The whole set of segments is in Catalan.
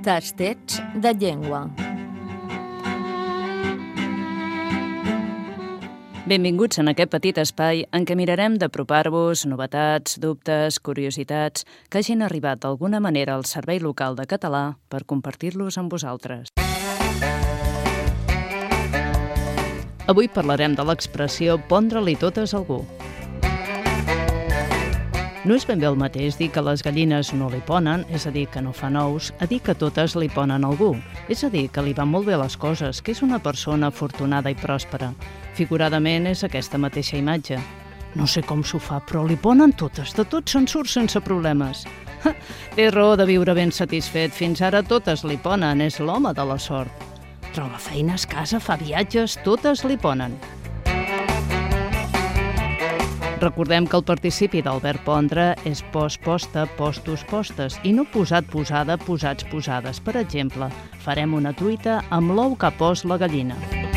Tastets de llengua. Benvinguts en aquest petit espai en què mirarem d'apropar-vos novetats, dubtes, curiositats que hagin arribat d'alguna manera al Servei Local de Català per compartir-los amb vosaltres. Avui parlarem de l'expressió pondre-li totes a algú. No és ben bé el mateix dir que les gallines no li ponen, és a dir, que no fan ous, a dir que totes li ponen a algú, és a dir, que li van molt bé les coses, que és una persona afortunada i pròspera. Figuradament és aquesta mateixa imatge. No sé com s'ho fa, però li ponen totes, de tot se'n surt sense problemes. Té raó de viure ben satisfet, fins ara totes li ponen, és l'home de la sort. Troba feines, casa, fa viatges, totes li ponen. Recordem que el participi del verb pondre és post, posta, postos, postes i no posat, posada, posats, posades. Per exemple, farem una truita amb l'ou que ha post la gallina.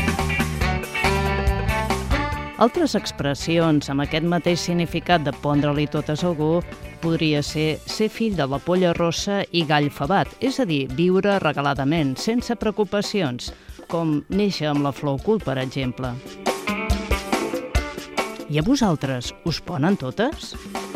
Altres expressions amb aquest mateix significat de pondre-li totes a algú podria ser fill de la polla rossa i gall favat, és a dir, viure regaladament, sense preocupacions, com néixer amb la flor ocult, per exemple. I a vosaltres, us ponen totes?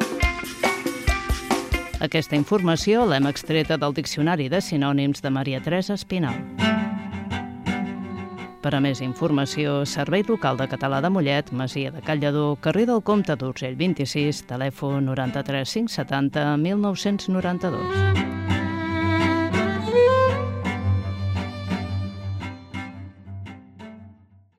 Aquesta informació l'hem extreta del Diccionari de Sinònims de Maria Teresa Espinal. Per a més informació, Servei Local de Català de Mollet, Masia de Callador, carrer del Comte d'Urgell 26, telèfon 93 570 1992.